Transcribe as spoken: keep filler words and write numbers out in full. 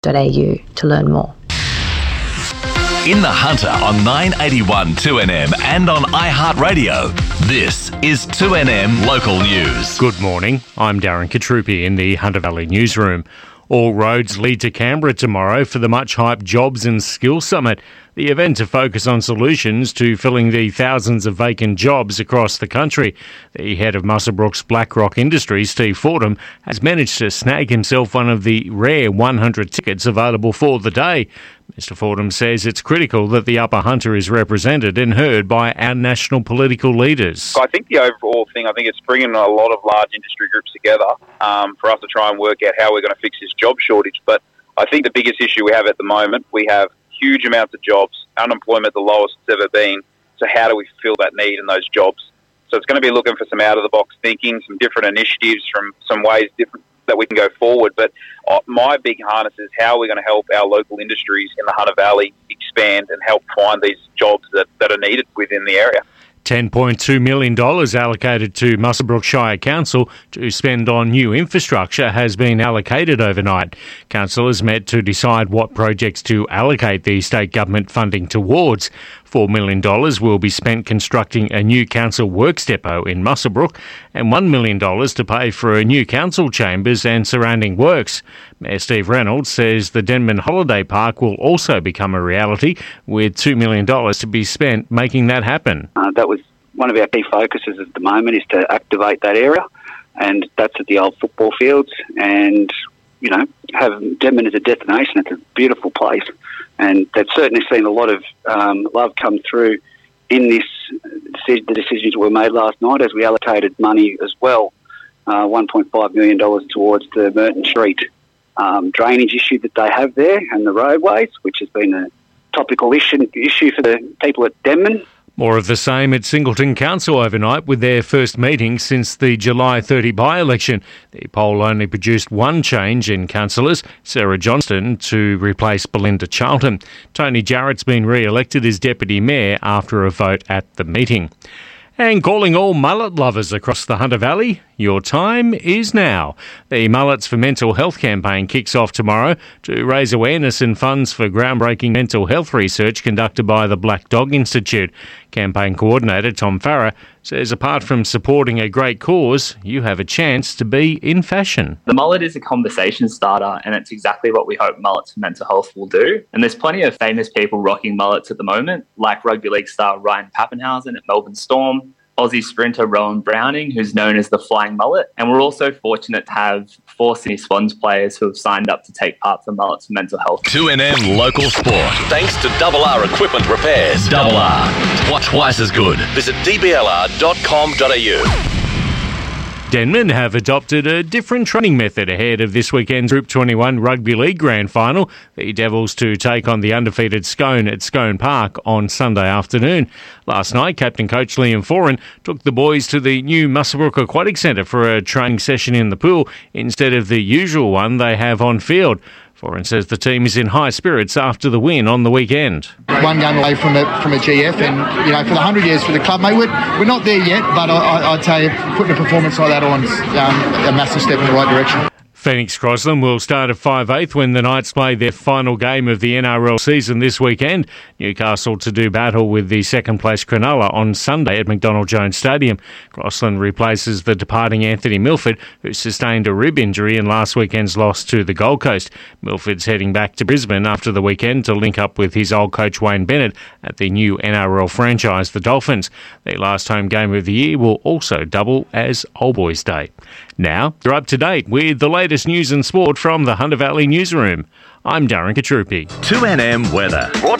dot a u to learn more. In the Hunter on nine eighty-one two N M and on iHeartRadio, this is two N M Local News. Good morning, I'm Darren Katrupi in the Hunter Valley Newsroom. All roads lead to Canberra tomorrow for the much-hyped Jobs and Skills Summit, the event to focus on solutions to filling the thousands of vacant jobs across the country. The head of Muswellbrook's BlackRock Industries, Steve Fordham, has managed to snag himself one of the rare one hundred tickets available for the day. Mister Fordham says it's critical that the Upper Hunter is represented and heard by our national political leaders. I think the overall thing, I think it's bringing a lot of large industry groups together um, for us to try and work out how we're going to fix this job shortage. But I think the biggest issue we have at the moment, we have huge amounts of jobs, unemployment the lowest it's ever been. So how do we fill that need in those jobs? So it's going to be looking for some out-of-the-box thinking, some different initiatives from some ways different that we can go forward. But uh, my big harness is how we're going to help our local industries in the Hunter Valley expand and help find these jobs that, that are needed within the area. ten point two million dollars allocated to Muswellbrook Shire Council to spend on new infrastructure has been allocated overnight. Councillors met to decide what projects to allocate the state government funding towards. four million dollars will be spent constructing a new council works depot in Muswellbrook and one million dollars to pay for a new council chambers and surrounding works. Mayor Steve Reynolds says the Denman Holiday Park will also become a reality, with two million dollars to be spent making that happen. Uh, that was one of our key focuses at the moment, is to activate that area, and that's at the old football fields. And, you know, have Denman as a destination, it's a beautiful place. And they've certainly seen a lot of um, love come through in this. The decisions were made last night as we allocated money as well, uh, one point five million dollars towards the Merton Street um, drainage issue that they have there and the roadways, which has been a topical issue, issue for the people at Denman. More of the same at Singleton Council overnight with their first meeting since the July thirtieth by-election. The poll only produced one change in councillors, Sarah Johnston to replace Belinda Charlton. Tony Jarrett's been re-elected as Deputy Mayor after a vote at the meeting. And calling all mullet lovers across the Hunter Valley, your time is now. The Mullets for Mental Health campaign kicks off tomorrow to raise awareness and funds for groundbreaking mental health research conducted by the Black Dog Institute. Campaign coordinator Tom Farrer says apart from supporting a great cause, you have a chance to be in fashion. The mullet is a conversation starter, and it's exactly what we hope Mullets for Mental Health will do. And there's plenty of famous people rocking mullets at the moment, like rugby league star Ryan Pappenhausen at Melbourne Storm, Aussie sprinter Rowan Browning, who's known as the Flying Mullet. And we're also fortunate to have four Sydney Swans players who have signed up to take part for Mullets for Mental Health. two N M Local Sport. Thanks to Double R Equipment Repairs. Double R. What twice as good. Visit d b l r dot com dot a u. Denman have adopted a different training method ahead of this weekend's Group twenty-one Rugby League Grand Final. The Devils to take on the undefeated Scone at Scone Park on Sunday afternoon. Last night, Captain Coach Liam Foran took the boys to the new Muswellbrook Aquatic Centre for a training session in the pool instead of the usual one they have on field. Foran says the team is in high spirits after the win on the weekend. One game away from a, from a G F, and you know, for the one hundred years for the club, mate, we're, we're not there yet, but I, I, I'd tell you, putting a performance like that on is um, a massive step in the right direction. Phoenix Crossland will start at five eighth when the Knights play their final game of the N R L season this weekend. Newcastle to do battle with the second-place Cronulla on Sunday at McDonald Jones Stadium. Crossland replaces the departing Anthony Milford, who sustained a rib injury in last weekend's loss to the Gold Coast. Milford's heading back to Brisbane after the weekend to link up with his old coach Wayne Bennett at the new N R L franchise, the Dolphins. Their last home game of the year will also double as Old Boys Day. Now, you're up to date with the latest news and sport from the Hunter Valley Newsroom. I'm Darren Katrupi. two N M Weather.